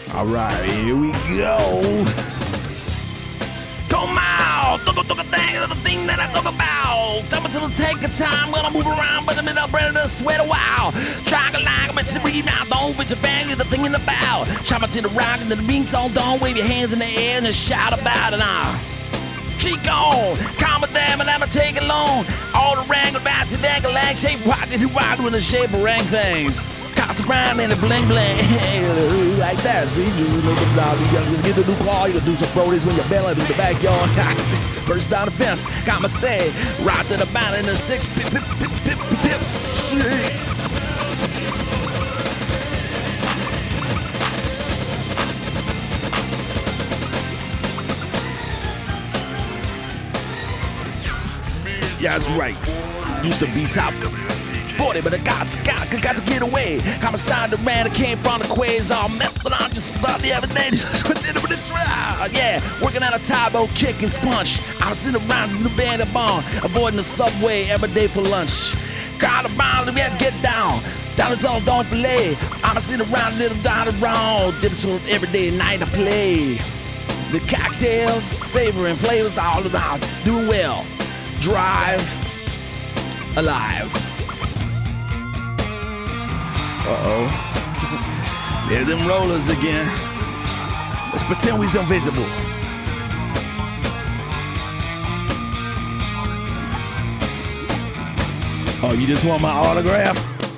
All right, here we go. Come out, the thing that I talk about. Tell me to take a time, gonna move around, but I'm in a brand of sweat a while. Trying to like my city now, don't with your bang, the thing in the bow. Shout out to the rock and the being song, don't wave your hands in the air and shout about it now. Chico, calm it down, but I'ma take it long. All the wrangle about the dangle lag shape, why did you ride with the shape of rank things? Cops around and a bling bling. Like that, see? Just look at you get a new car, you can do some produce when you're bailing in the backyard. Burst down the fence, got my stay. Right to the bound in the six pips. Yeah, that's right. Used to be top 40, but I got to get away. I'm a side of man that came from the quasar method. I just thought the other day. Yeah, working at a Tybo kick and punch. I was sitting around in the band of bomb, avoiding the subway every day for lunch. Got a bomb, we had to get down. Down the zone, don't play. I'm sitting around, little down the road. Dipping every day, night I play. The cocktails, savoring flavors all around. Doing well. Drive alive. Uh-oh. There them rollers again. Let's pretend we's invisible. Oh, you just want my autograph?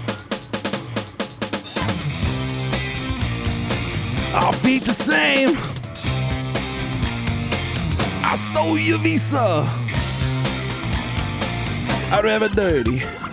Our feet the same. I stole your visa. I'd rather dirty.